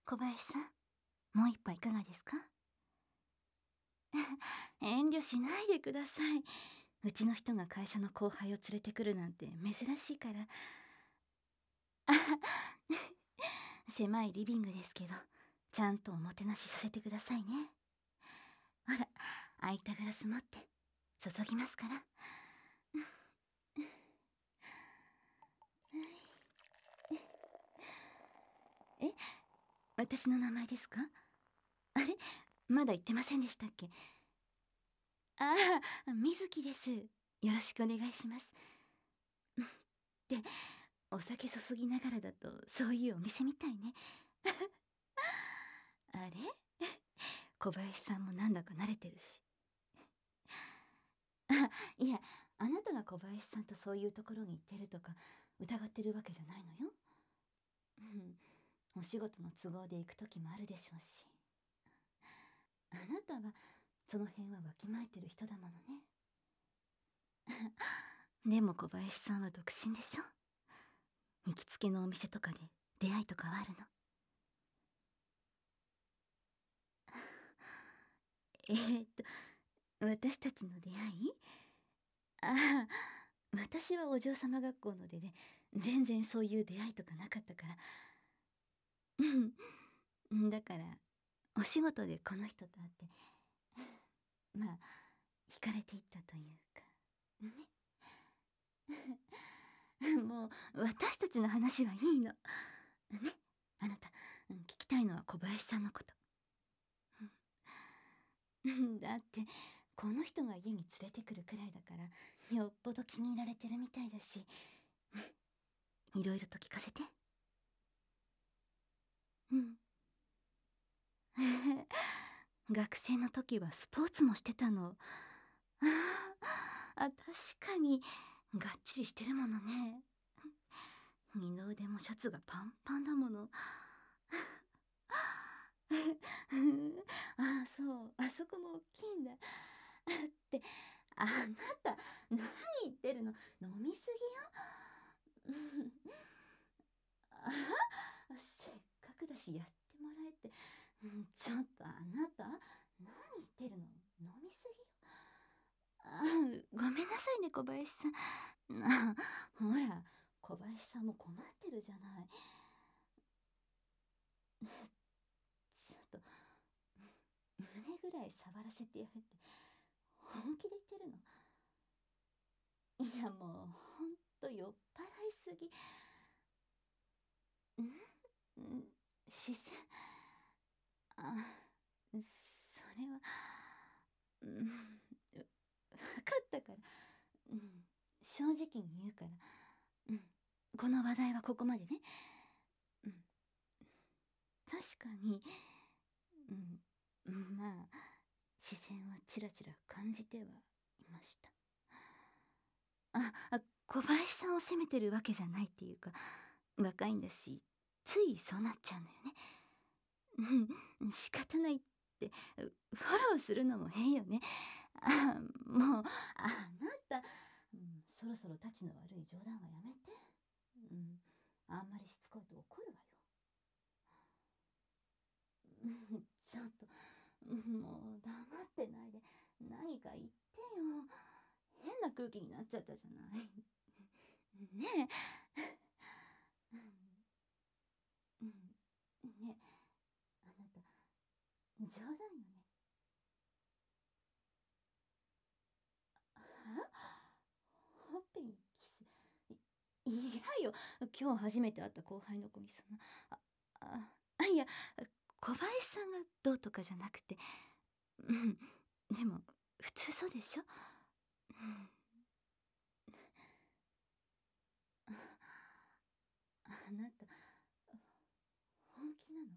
小林さん、もう一杯いかがですか？遠慮しないでください。うちの人が会社の後輩を連れてくるなんて珍しいから。狭いリビングですけど、ちゃんとおもてなしさせてくださいね。ほら、空いたガラス持って注ぎますから。え、私の名前ですか？あれ、まだ言ってませんでしたっけ？ああ、水木です。よろしくお願いします。で、お酒注ぎながらだとそういうお店みたいね。あれ、小林さんもなんだか慣れてるし。いや、あなたが小林さんとそういうところに行ってるとか疑ってるわけじゃないのよ。うん、お仕事の都合で行く時もあるでしょうし。あなたはその辺はわきまえてる人だものね。でも小林さんは独身でしょ。行きつけのお店とかで出会いとかはあるの？えーっと私たちの出会い、ああ、私はお嬢様学校のでね、全然そういう出会いとかなかったから。だからお仕事でこの人と会って、まあ惹かれていったというかね。もう私たちの話はいいのね。あなた、聞きたいのは小林さんのこと。だってこの人が家に連れてくるくらいだからよっぽど気に入られてるみたいだし、ね、いろいろと聞かせて。うん。学生の時はスポーツもしてたの。確かにがっちりしてるものね。二の腕もシャツがパンパンだもの。そう、あそこも大きいんだ。って、あなた、何言ってるの？飲みすぎよ。せっかくだしやってもらえて。ちょっとあなた、何言ってるの？飲みすぎよ。ごめんなさいね、小林さん。ほら、小林さんも困ってるじゃない。ちょっと胸ぐらい触らせてやれって本気で言ってるの？いやもうほんと酔っ払いすぎ。視線、あ、それは、分かったから、正直に言うから、うん、この話題はここまでね。うん、確かに、まあ視線はちらちら感じてはいました。小林さんを責めてるわけじゃないっていうか、若いんだしついそうなっちゃうのよね。仕方ないって、フォローするのも変よね。もうあなた、そろそろたちの悪い冗談はやめて。あんまりしつこいと怒るわよ。ちょっと、もう黙ってないで何か言ってよ。変な空気になっちゃったじゃない。ねえ。ねえ、あなた冗談よね？ほっぺにキス？いやよ、今日初めて会った後輩の子にそんな。いや、小林さんがどうとかじゃなくて、でも普通そうでしょ？あなた本気なの？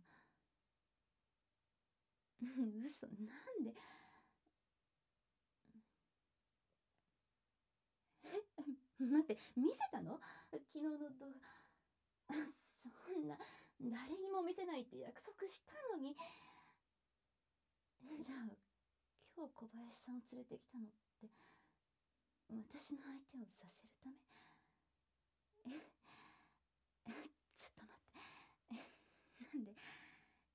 嘘、なんで？待って、見せたの？昨日の動画。そんな、誰にも見せないって約束したのに。じゃあ今日小林さんを連れてきたのって私の相手をさせるため？ちょっと待って。なんで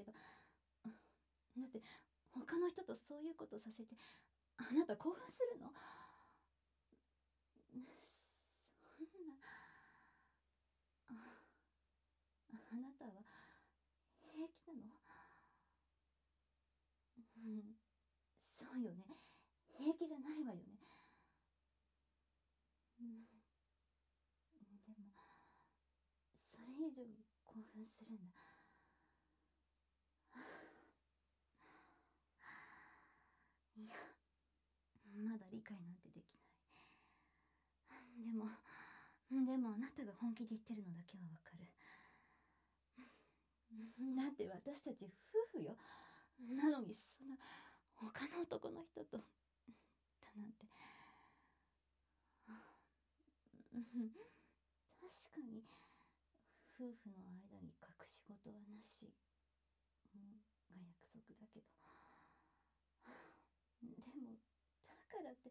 けど、だって他の人とそういうことさせてあなた興奮するの？そんな、あなたは平気なの？うん、そうよね。平気じゃないわよね。うん、でもそれ以上に興奮するんだ。いや、まだ理解なんてできない。でもあなたが本気で言ってるのだけはわかる。だって私たち夫婦よ。なのにそんな他の男の人とだなんて。うん、確かに夫婦の間に隠し事はなし、が約束だけど、でもだからって、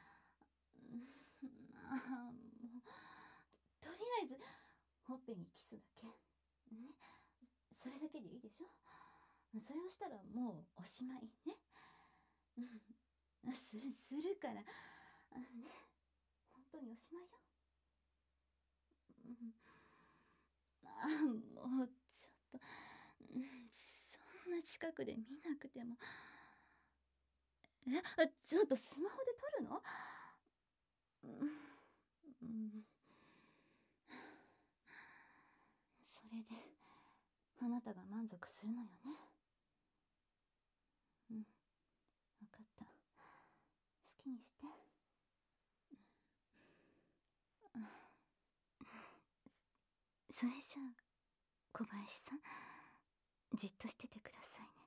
もうとりあえずほっぺにキスだけね、それだけでいいでしょ。それをしたらもうおしまいね。うん、するからね、本当におしまいよ。うん、もうちょっと、そんな近くで見なくても。ちょっとスマホで撮るの？うん、それであなたが満足するのよね。うん、分かった。好きにして。それじゃあ小林さん、じっとしててくださいね。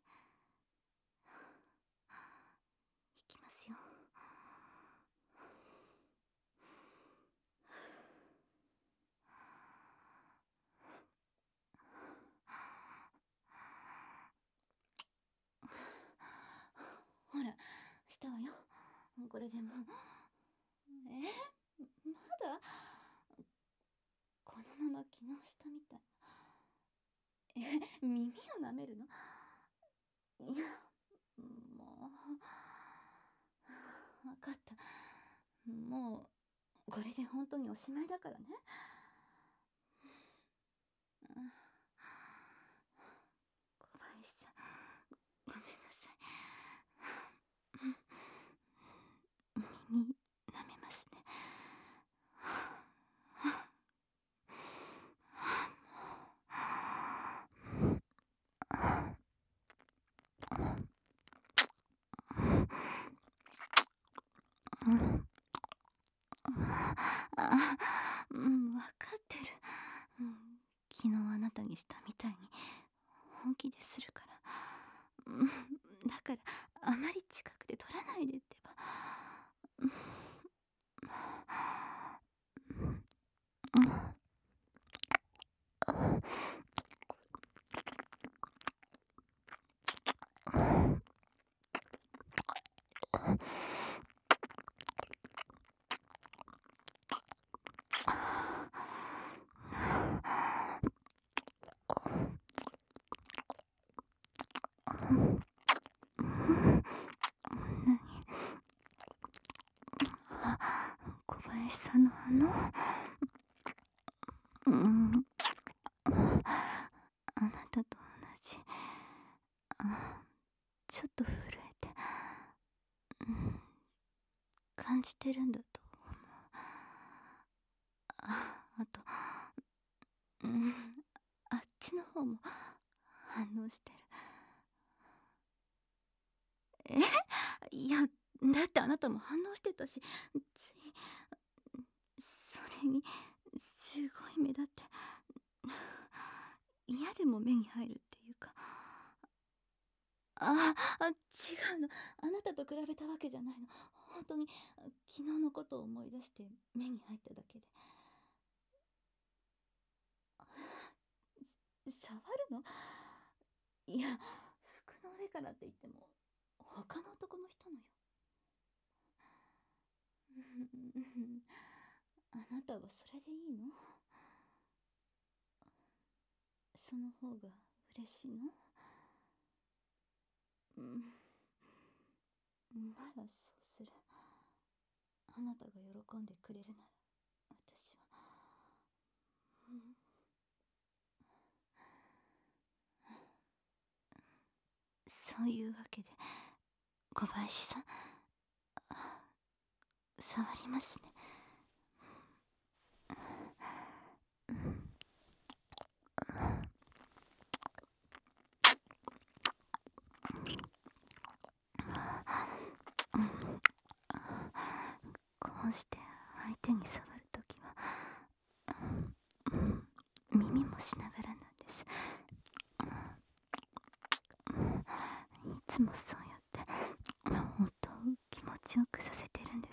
いきますよ。ほら、したわよ。これでもまだこのまま昨日したみたい。耳を舐めるの？いや、もう分かった。もうこれで本当におしまいだからね。小林さん、ごめんなさい。耳舐めますね。分かってる。昨日あなたにしたみたいに本気でするから。だからあまり近くで撮らないでってば。小林さんのあなたと同じ。ちょっと震えて、感じてるんだと思う。あと、あっちの方も反応してる。いや、だってあなたも反応してたし、それにすごい目立って、嫌でも目に入るっていうか。違うの。あなたと比べたわけじゃないの。本当に昨日のことを思い出して目に入っただけで。触るの？いや、服の上からって言っても他の男の人のよ。あなたはそれでいいの？その方が嬉しいの？ ならそうする。あなたが喜んでくれるなら私は。うん、そういうわけで小林さん、触りますね。こうして相手に触るときは、耳もしながらなんです。いつもそうやって音を気持ちよくさせてるんです。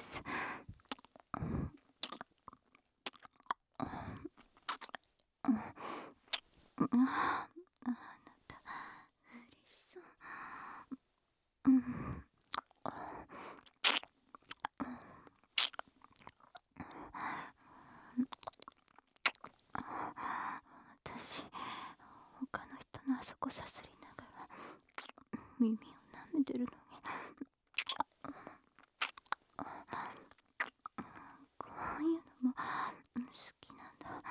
あなた嬉しそう。うん、私他の人のあそこさすりながら耳を舐めてるのに、こういうのも好きなんだ。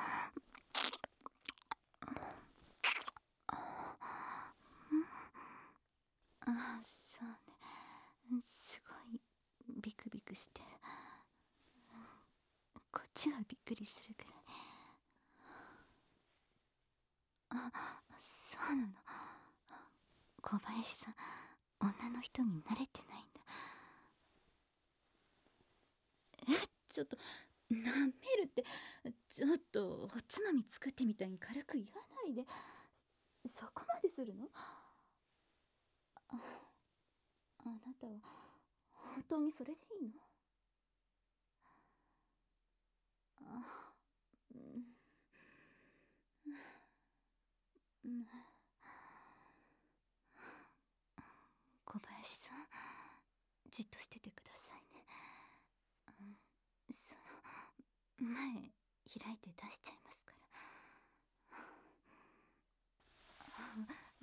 ああ、そうね。すごいビクビクしてる。こっちがびっくりするくらい。あ、そうなの。小林さん、女の人に慣れてないんだ。ちょっと舐めるって、ちょっとおつまみ作ってみたいに軽く言わないで。そこまでするの？あなたは本当にそれでいいの？あ、うん、うん、小林さん、じっとしててくださいね。その前開いて出しちゃいますから。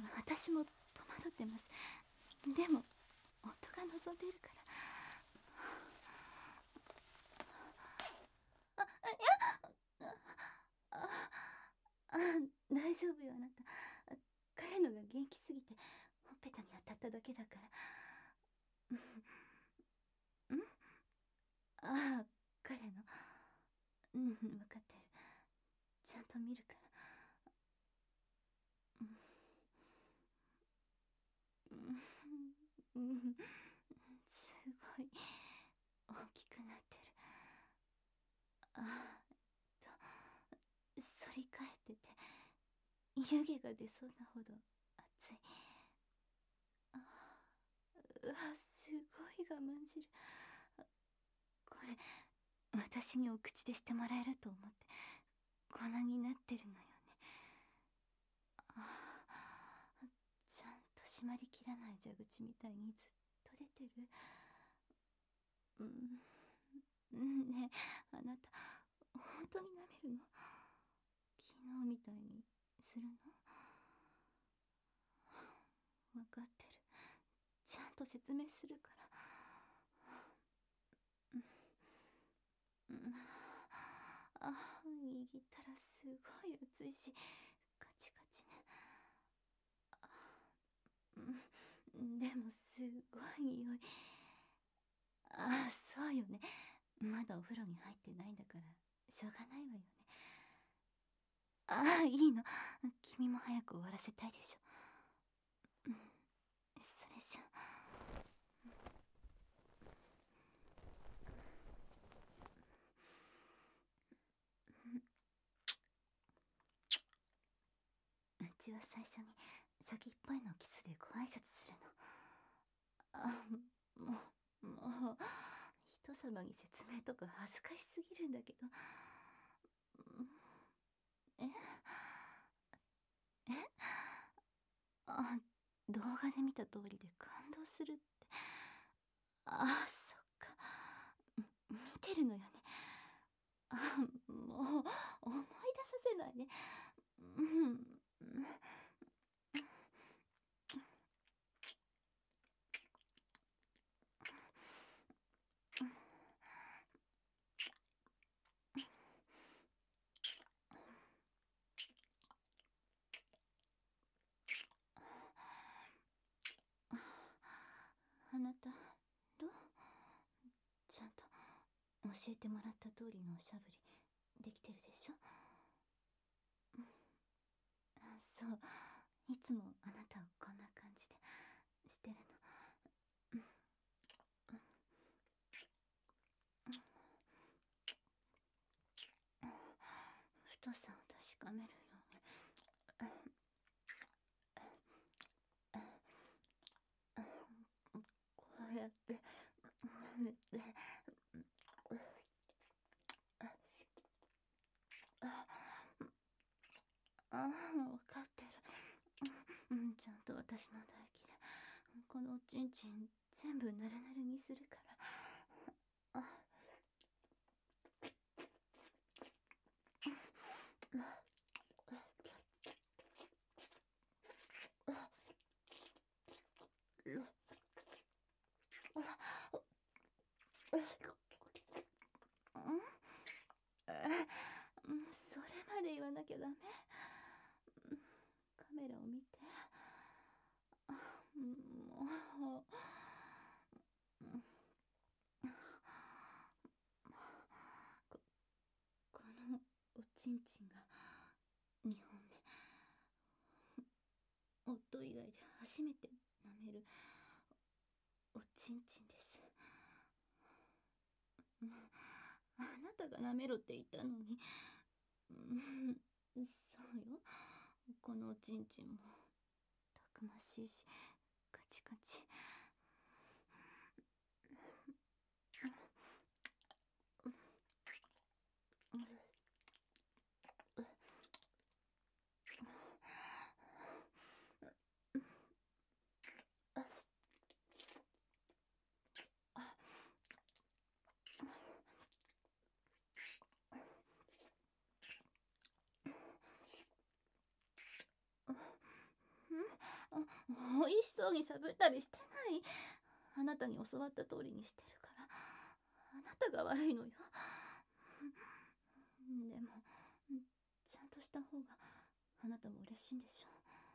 私も戸惑ってます。でも夫が望んでいるから。ああ、大丈夫よあなた。彼のが元気すぎてほっぺたに当たっただけだから。ん、ああ、彼の。分かってる。ちゃんと見るから。すごい大きくなってる。あと反り返ってて湯気が出そうなほど熱い。うわ、すごい我慢汁。これ私にお口でしてもらえると思って粉になってるのよね。ちゃんと閉まりきらない蛇口みたいにずっと出てる。ねえあなた、本当に舐めるの？昨日みたいにするの？分かってる。ちゃんと説明するから。握ったらすごい熱いしカチカチね。でもすごい匂い。そうよね。まだお風呂に入ってないんだからしょうがないわよね。いいの。君も早く終わらせたいでしょ。それじゃうちは最初に先っぽいのキスでご挨拶するの。もう人様に説明とか恥ずかしすぎるんだけど。ええあ動画で見た通りで感動するって。そっか。見てるのよね。もう思い出させないね。うん教えてもらった通りのおしゃぶりできてるでしょ。そう、いつもあなたをこんな感じでしてるの。太さを確かめるようにこうやって舐めて、分かってる。ちゃんと私の唾液でこのおちんちん全部ぬるぬるにするから。それまで言わなきゃダメ。カメラを見て。もうこのおちんちんが2本目。夫以外で初めて舐めるおちんちんです。あなたが舐めろって言ったのに。そうよ。このおちんちんもたくましいしカチカチ。美味しそうにしゃぶったりしてない。あなたに教わった通りにしてるから。あなたが悪いのよ。でもちゃんとした方があなたも嬉しいんでしょ。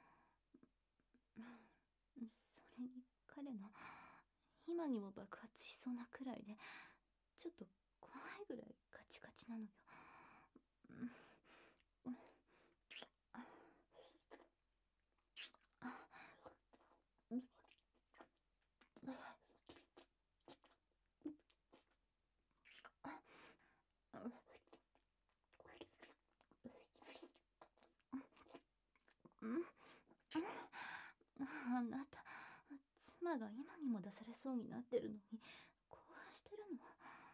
それに彼の今にも爆発しそうなくらいでちょっと怖いぐらいカチカチなのよ。あなた、妻が今にも出されそうになってるのに興奮してるの。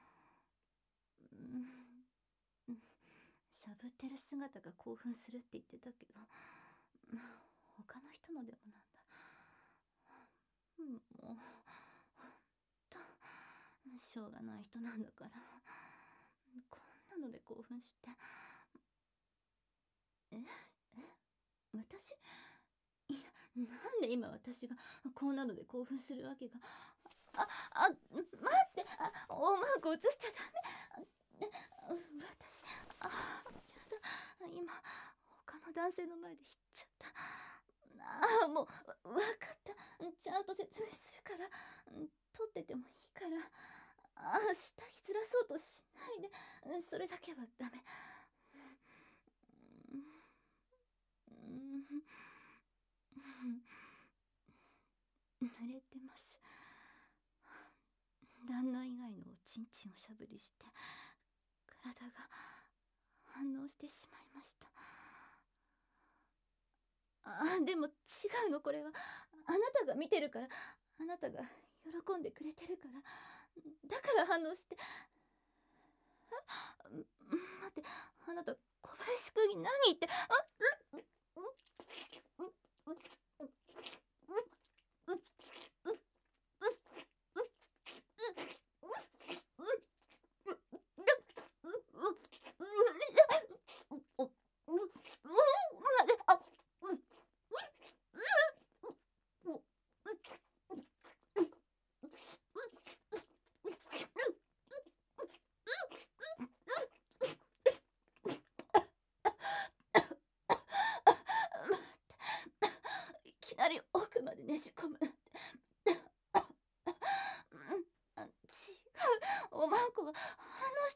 しゃぶってる姿が興奮するって言ってたけど、他の人のでもなんだ。もうとしょうがない人なんだから。こんなので興奮して。私、いや、なんで今私がこんなので興奮するわけが。待って、思惑映しちゃダメ。私、やだ、今他の男性の前で言っちゃった。もう分かった。ちゃんと説明するから。撮っててもいいから。下着ずらそうとしないで。それだけはダメ。濡れてます。旦那以外のおちんちんをしゃぶりして体が反応してしまいました。でも違うの。これはあなたが見てるから。あなたが喜んでくれてるから。だから反応して。待って、あなた小林くんに何言って。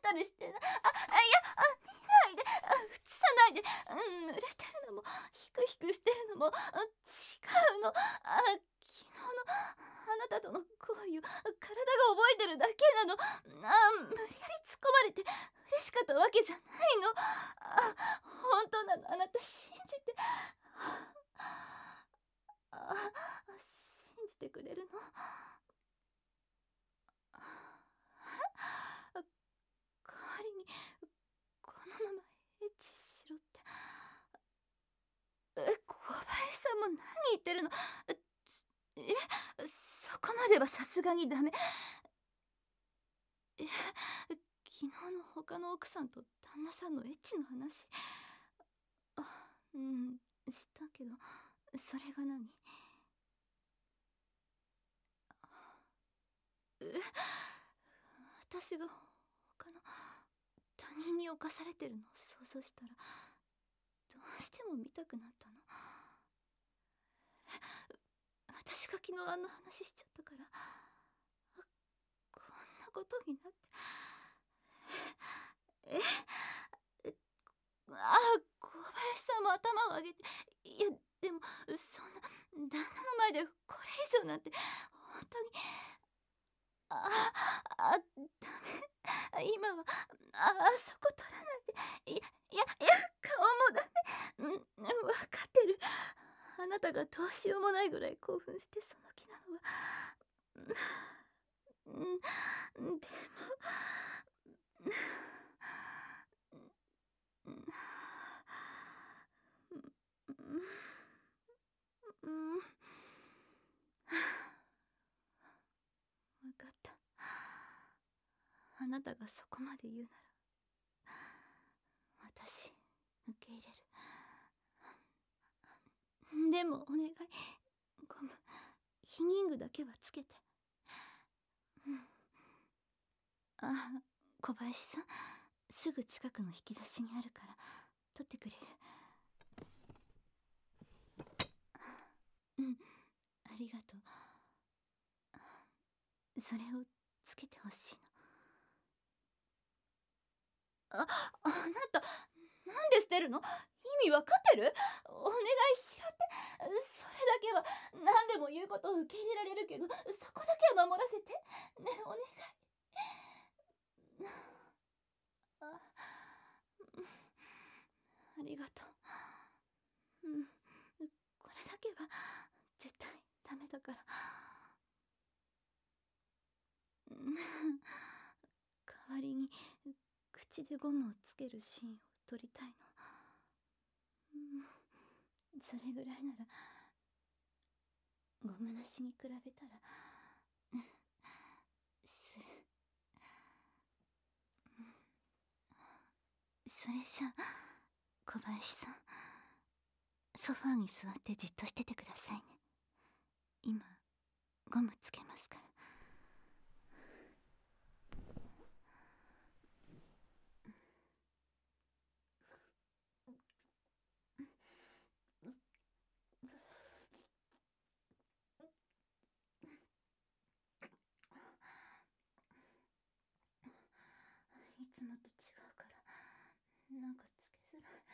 たりしてな。見ないで、映さないで。濡れてるのも、ヒクヒクしてるのも、違うの。昨日のあなたとの行為を体が覚えてるだけなの。無理やり突っ込まれて嬉しかったわけじゃないの。本当なの。あなた信じて。信じてくれるの？代わりにこのままエッチしろって。小林さんも何言ってるの？え、そこまではさすがにダメ。昨日の他の奥さんと旦那さんのエッチの話。したけど、それが何？私が他の他人に侵されてるのを想像したら、どうしても見たくなったの。私が昨日あんな話しちゃったから、こんなことになって。小林さんも頭を上げて。いや、でもそんな旦那の前でこれ以上なんて本当に。ダメ。今はそこ取らないで。顔もダメ。分かってる。あなたがどうしようもないぐらい興奮してその気なのは。でも分かった。あなたがそこまで言うなら私受け入れる。でもお願い、ゴム避妊具だけはつけて。小林さん、すぐ近くの引き出しにあるから取ってくれる？ありがとう。それをつけてほしいの。あなた、なんで捨てるの？意味わかってる？お願い、拾って。それだけは何でも言うことを受け入れられるけど、そこだけは守らせてね。お願い。ありがとう。これだけは絶対ダメだから。代わりに口でゴムをつけるシーンを撮りたいの。それぐらいならゴムなしに比べたらする。それじゃ小林さん、ソファーに座ってじっとしててくださいね。今ゴムつけますから。いつもと違うからなんかつけづらい。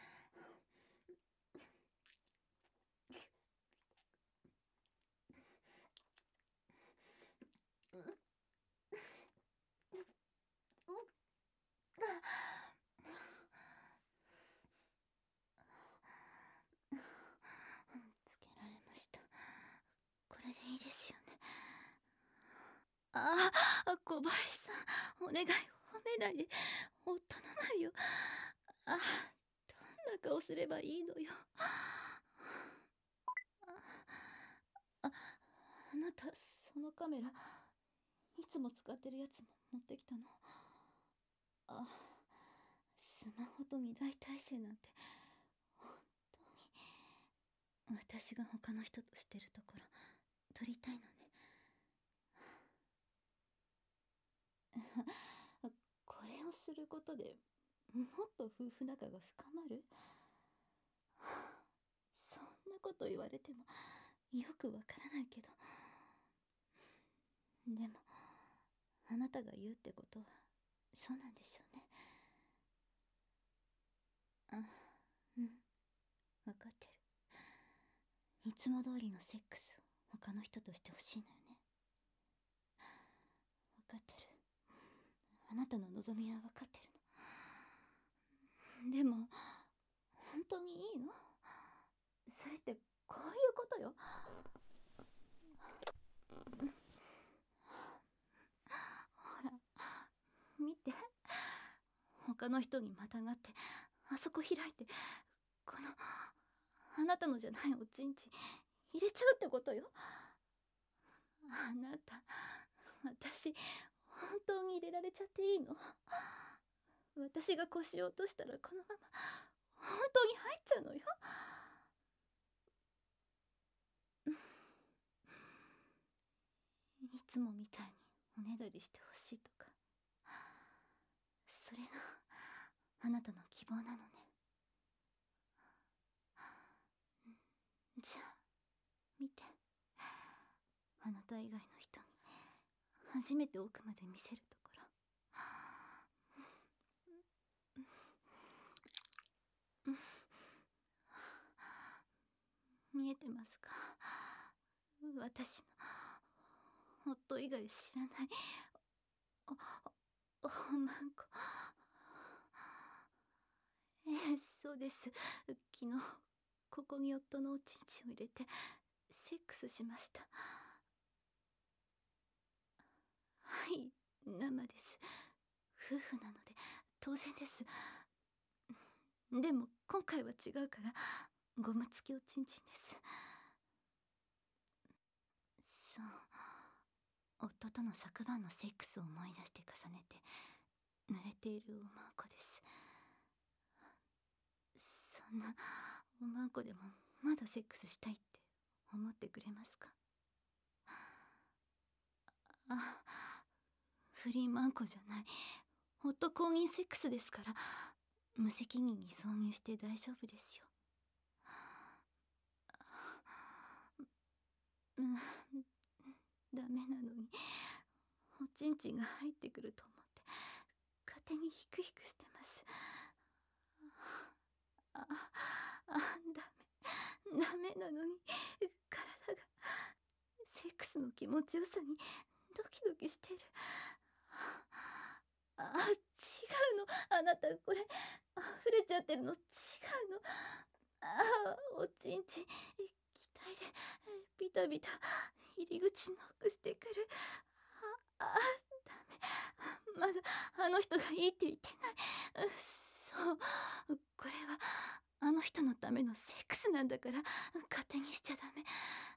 つけられました。これでいいですよね？小林さん、お願い、褒めないで。夫の前よ。どんな顔すればいいのよ。あなた、そのカメラいつも使ってるやつも持ってきたの？スマホと2台体制なんて本当に。私が他の人としてるところ撮りたいのね。これをすることでもっと夫婦仲が深まる？そんなこと言われてもよくわからないけど。でもあなたが言うってことはそうなんでしょうね。あ、うん、分かってる。いつも通りのセックスを他の人としてほしいのよね。分かってる。あなたの望みは分かってるの。でも本当にいいの？それってこういうことよ。ほら見て、他の人にまたがってあそこ開いて、このあなたのじゃないおちんち入れちゃうってことよ。あなた、私本当に入れられちゃっていいの？私が腰を落としたらこのまま本当に入っちゃうのよ。いつもみたいにおねだりしてほしいとか、それがあなたの希望なのね。じゃあ見て、あなた以外の人に初めて奥まで見せるところ。見えてますか？私の夫以外知らないおまんこ。そうです。昨日ここに夫のおちんちを入れてセックスしました。はい、生です。夫婦なので当然です。でも今回は違うからゴム付きおちんちんです。そう、夫との昨晩のセックスを思い出して重ねて濡れているおまんこです。そんなおまんこでもまだセックスしたいって思ってくれますか？あ、不倫マンコじゃない、夫公認セックスですから、無責任に挿入して大丈夫ですよ。うん、ダメなのにおちんちんが入ってくると思って勝手にヒクヒクしてます。あ、ダメなのに体がセックスの気持ちよさにドキドキしてる。違うの、あなたこれ溢れちゃってるの。違うの。おちんち気体でビタビタ入り口ノックしてくる。ダメ、まだあの人がいいって言ってない。そう、これはあの人のためのセックスなんだから勝手にしちゃダメ。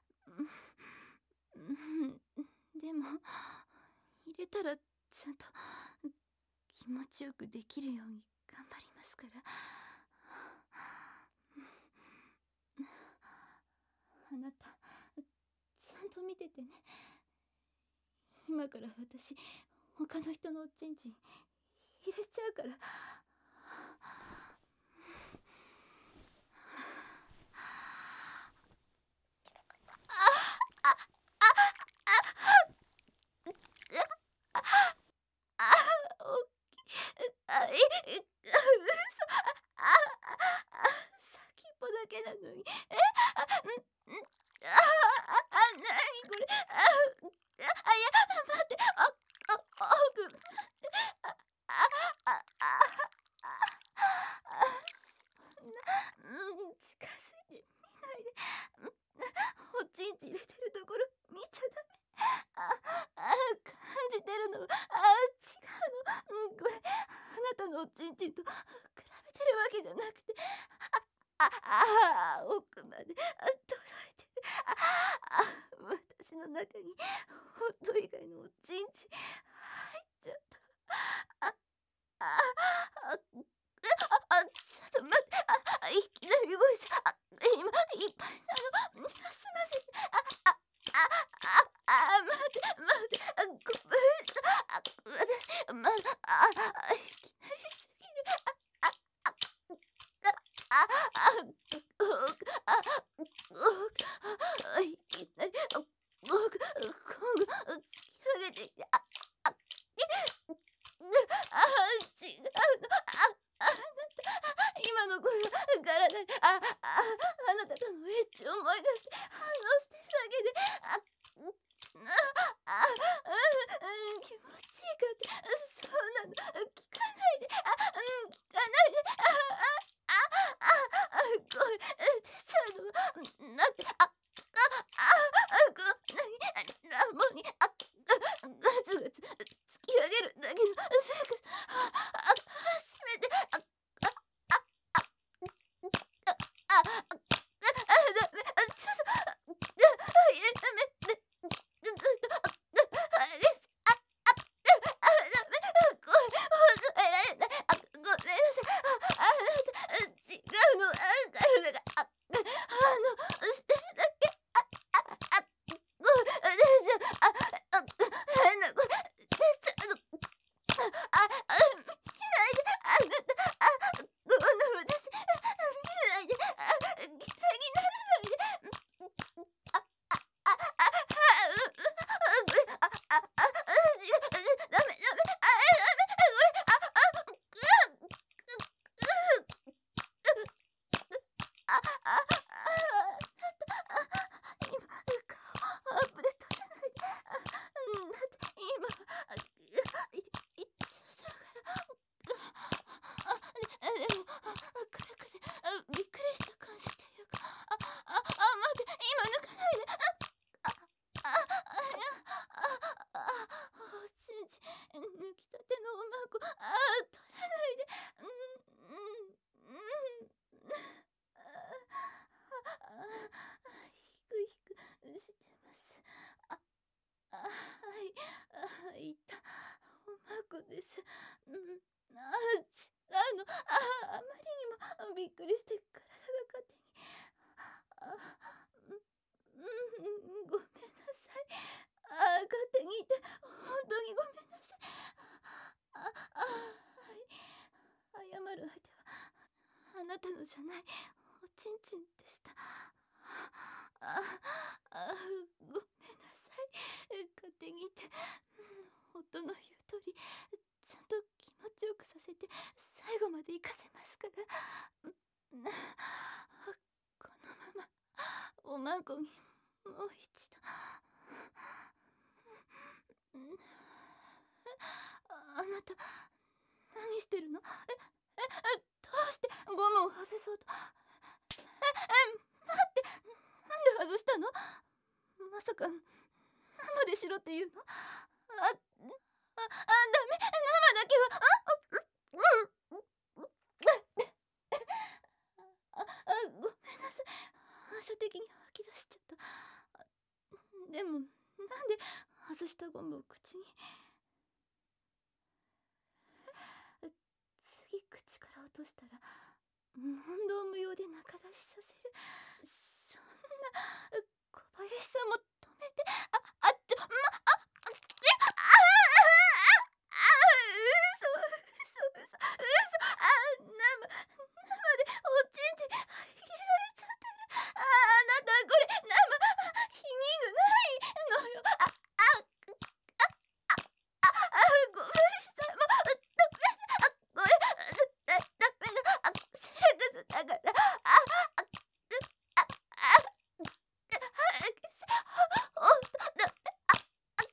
でも入れたらちゃんと気持ちよくできるように頑張りますから。あなたちゃんと見ててね。今から私他の人のおちんちん入れちゃうから。おっきあえ嘘先っぽだけなのになにこれいや待って、奥近づいて見ないで。おちんち入れてるところ見ちゃダメ。感じてるの。違うの。これあなたのおちんちんと比べてるわけじゃなくて、奥まで届いてる。私の中に夫以外のおちんち入っちゃった。ちょっと待って、いきなり動いちゃ今いっぱいなの。すいません。待って、ごめん私まだいきなりすぎる。いきなり今度突き上げてきてあなたとのエッチを思い出して反応してるだけで、気持ちいいかって、そうなの、聞かないで、聞かないで、これ、だって、ラモに、ガツガツ突き上げるだけのセックス、初めて、ダメ、やめて、ダメ、これ、抑えられない、ごめんなさい、あなた、違うの、体が、してるだけ、これじゃ、変な、これ、見ないで、あなた、こんな私、見ないで、嫌いにならないで、これ、違う、ダメ、ダメ、これ、今、顔アップで撮らないで、だって今、いつだから、でも、暗くて、びっくりした感じっていうか、待って、今抜かないで、おちんちん、抜きたてのおまんこ、取らないで、ひくしてます。はい、いた、おまんこです。違うの、あまりにもびっくりして体が勝手に、ごめんなさい。勝手にいて本当にごめんなさい。はい、謝る相手はあなたのじゃないおちんちんでした。ごめんなさい。勝手にいて、夫の言う通りちゃんと気持ちよくさせて最後まで行かせますから。このままおまんこにもう一度。あなた何してるの？どうしてゴムを外そうと？待って、なんで外したの？まさか生でしろって言うの？ダメ、生だけは、ごめんなさい。反射的に吐き出しちゃった。でもなんで外したゴムを口に。次口から落としたら問答無用で中出しさせる。そんな、小林さんも止めて。生でおちんち入れられちゃってる。あなたこれ生、否認がないのよ。ごめんなさい。もうこれダメだ。セックスだから。ほんとダメ。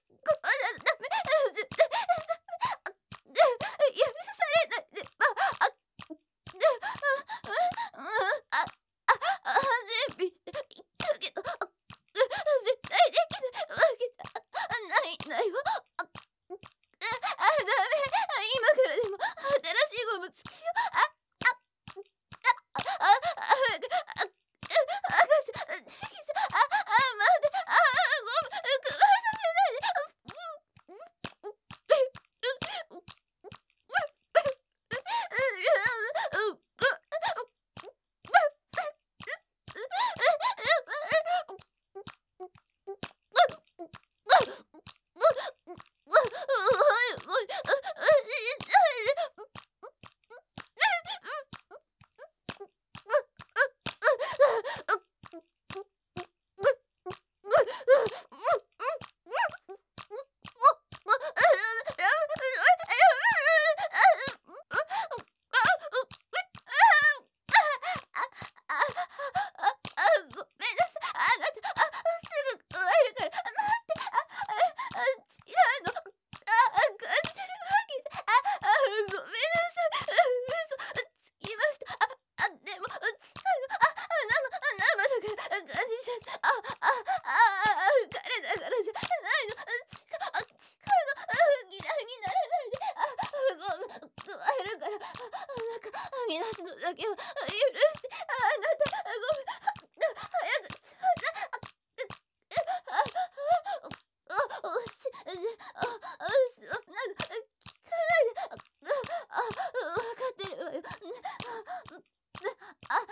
みなしのだけは許して、あなた、ごめん、早く、そんなの聞かないで、わかってるわよ。あ、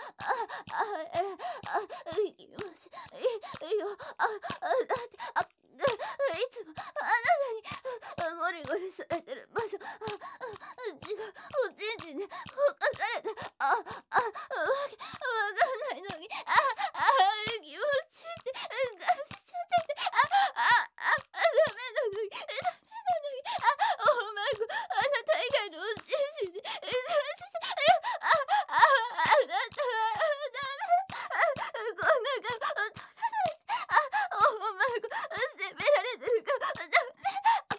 気持ちいいよ。だって、いつもあなたにゴリゴリされてる場所、血がおちんちんでほかされた、わかんないのに、気持ちいいって感じちゃってて、ダメなのに、オーマイゴ、あなた以外のおちんちんで感じて、あなたはダメ、こんな顔取らないで、オーマイゴ、責められてるからダメ、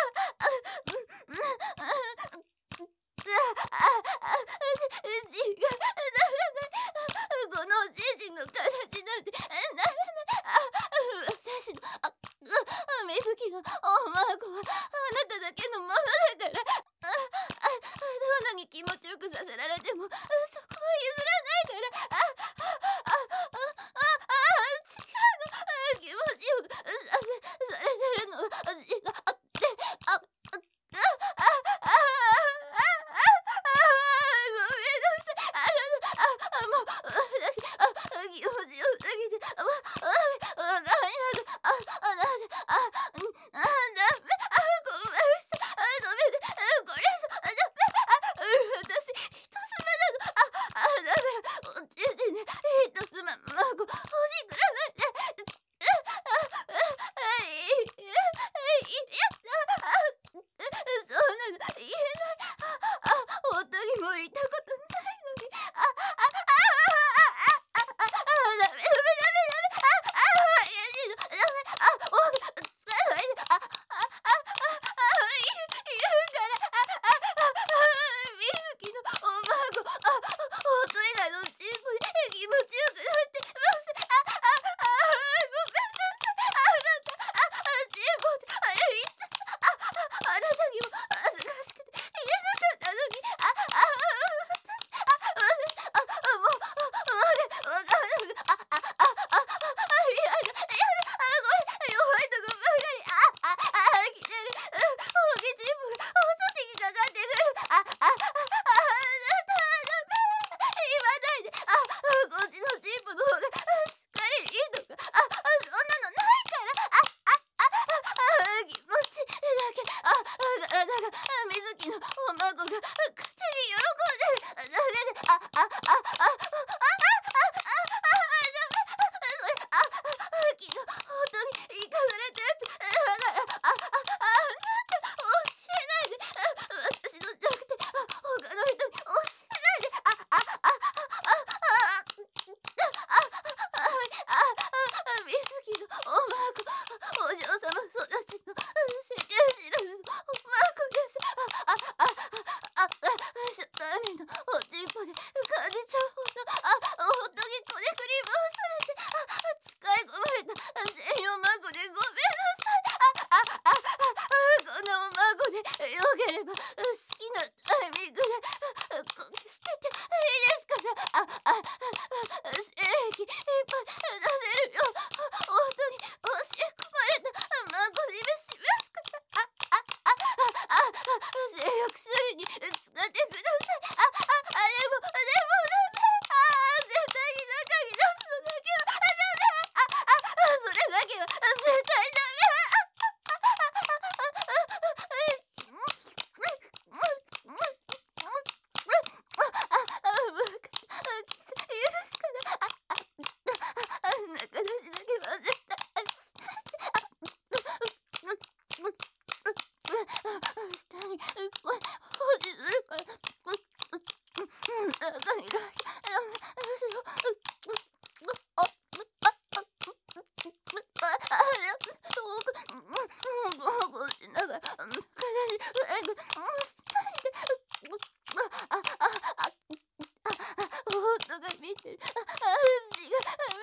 字がならない、このおちんちんの形なんてならない、私の水木のオーマイゴはあなただけのものだから、どんなに気持ちよくさせられてもそこは譲らないから、違うの、気持ちよくされてるのは違ってあごめんなさい。もう私気持ちよすぎてわかんなくなんでダメ、ごめんなさい。止めて、これ以上ダメ、私人妻なの、だからおちんちんで人妻孫欲しくらないで、そんなの言えない。夫にも言ったことないのに、ダメ、いやいいの、ダメ、つかないで、言うから、水木のお孫、夫以外のチンポに気持ちよくなってます。ごめんなさい、あなた、チンポって言っちゃった、あなたにも恥ずかしくて言えなかったのに、もう、わかんない。やだ、これ、弱いとこばかり、来てる。大きいチンポが落としにかかってくる。あなたはダメ。言わないで。こっちのチンポの方がしっかりいいとか、そんなのないから。気持ちだけ。体が水木のお孫が勝手に喜んでるだけで、それ、昨日本当に行かされたやつだから、あなた教えないで、私のじゃなくて他の人に教えないで、水木のお孫、お嬢様育ちの世間知らずのお孫です。初対面のおちんぽで感じちゃうほど、本当にこねくり回されて、使い込まれた専用孫でごめんなさい。このお孫でよければ好きなタイミングでこけ捨てていいですから、精液いっぱい出せるよう本当に教え込まれた孫にしますから、性欲処理に使ってください。でもダメ、絶対に中身出すのだけはダメ、それだけは絶対ダメ。許すから、中出しだけは絶対下に放置するから、中身がやめるよ。こうしながら体に夫が見てる。血が